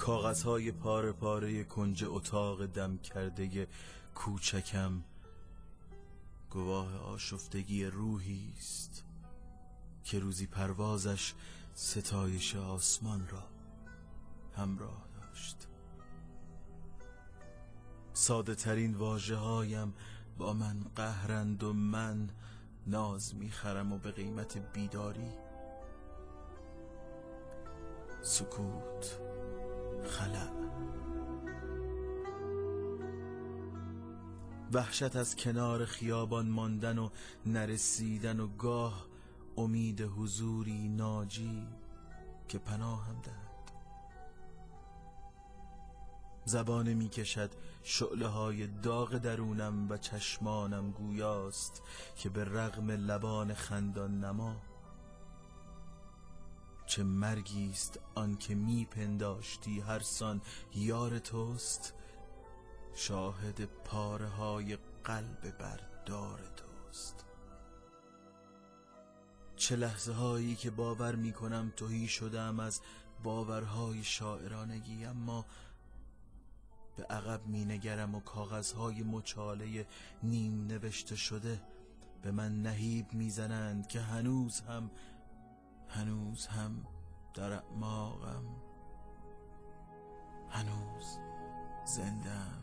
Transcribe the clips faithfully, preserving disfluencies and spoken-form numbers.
کاغذهای پاره پاره کنج اتاق دم کرده کوچکم گواه آشفتگی روحی است که روزی پروازش ستایش آسمان را همراه داشت. ساده ترین واژه هایم با من قهرند و من ناز میخرم و به قیمت بیداری. سکوت، خلأ، وحشت از کنار خیابان ماندن و نرسیدن و گاه امید حضوری ناجی که پناهم دهد. زبانه می کشد شعله های داغ درونم و چشمانم گویاست که به رغم لبان خندان نما چه مرگیست آن که می پنداشتی هر سان یار توست، شاهد پاره های قلب بردار توست. چه لحظه هایی که باور می کنم تهی شدم از باورهای شاعرانگی، اما به عقب می نگرم و کاغذهای مچاله نیم نوشته شده به من نهیب می زنند که هنوز هم هنوز هم در اعماقم هنوز زنده‌ام.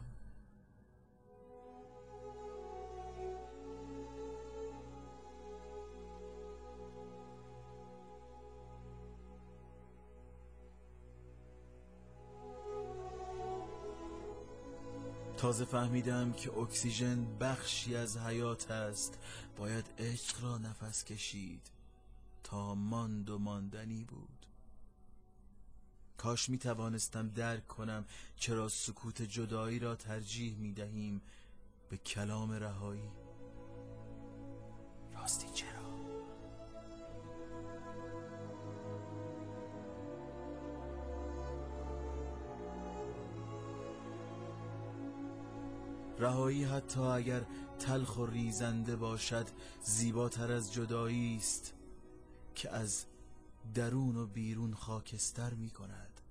تازه فهمیدم که اکسیژن بخشی از حیات است. باید عشق را نفس کشید تا ماند و ماندنی بود. کاش می توانستم درک کنم چرا سکوت جدایی را ترجیح می دهیم به کلام رهایی. راستی چرا؟ رهایی حتی اگر تلخ و ریزنده باشد زیباتر از جدایی است که از درون و بیرون خاکستر می کند.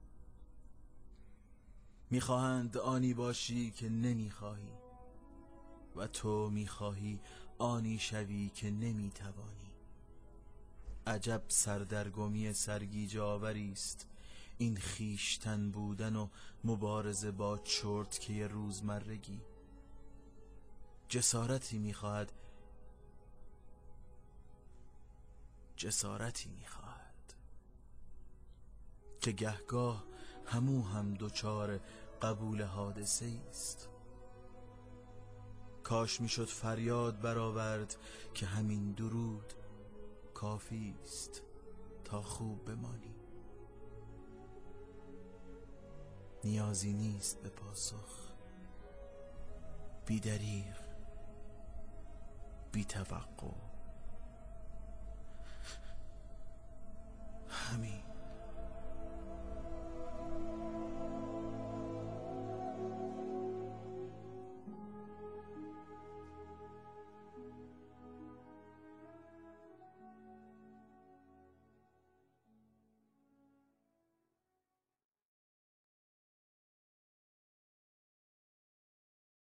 می خواهند آنی باشی که نمی خواهی و تو می خواهی آنی شوی که نمی توانی. عجب سردرگمی سرگیجه آوری است این خیشتن بودن و مبارزه با چرتکه روزمرگی. جسارتی می‌خواهد جسارتی می‌خواهد که گهگاه همو هم دوچار قبول حادثه است. کاش میشد فریاد برآورد که همین درود کافی است تا خوب بمانی. نیازی نیست به پاسخ، بی دریغ، بی توقع، همین.